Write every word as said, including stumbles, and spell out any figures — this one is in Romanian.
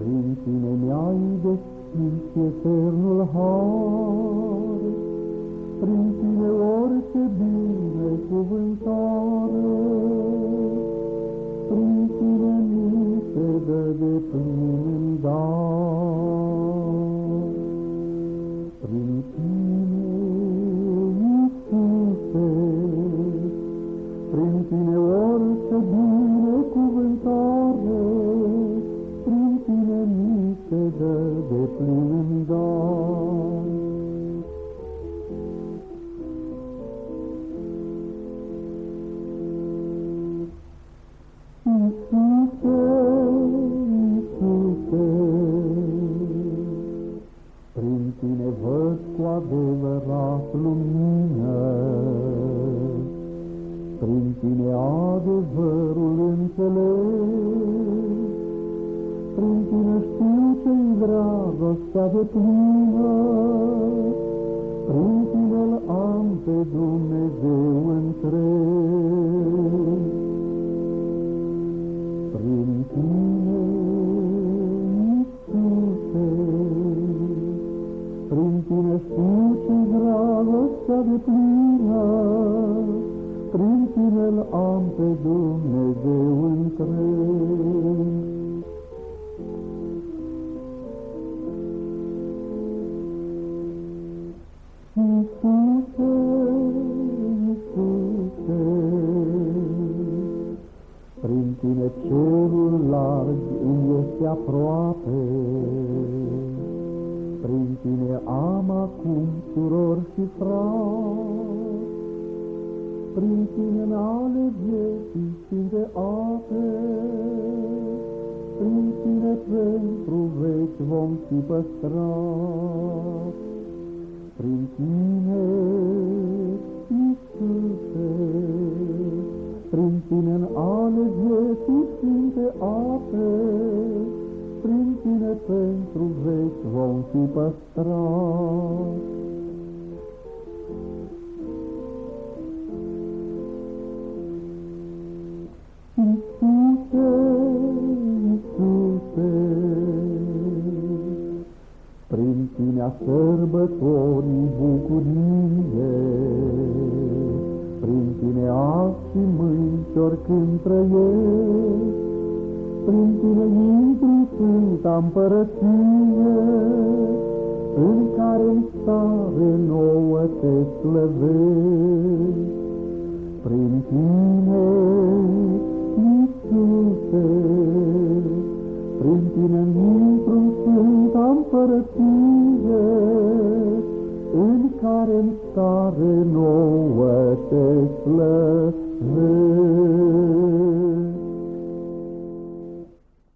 Prin tine mi-ai deschis eternul har, prin tine orice binecuvântare, prin tine mi se dă de plin în dar. Prin tine, Iisuse, prin tine orice binecuvântare, prin tine mi se dă de plin în dar. Iisuse, Iisuse, prin tine văd cu adevărat lumină, prin tine adevărul înțeleg, prin tine știu ce-i dragostea de plină, prin tine-L am pe Dumnezeu întreg. Prin tine, Iisuse, prin tine știu ce-i dragostea de plină, prin tine-L am pe Dumnezeu întreg. Iisuse, Iisuse, prin tine cerul larg îmi este aproape, prin tine am acum surori și frați, prin tine în ale vieții sfinte ape, prin tine pentru veci vom fi păstrați. Prin tine, Iisuse, prin tine în ale vieții sfinte ape, prin tine pentru veci vom fi păstrați. Iisuse, Iisuse, prin tine-a sărbătorii bucurie, prin tine azi și mâini și oricând trăiesc, prin tine intru în sfânta împărăție, în care-n stare nouă te slăvesc. Prin tine, Iisuse, prin tine intru în sfânta împărăție, în care-n stare nouă te slăvesc.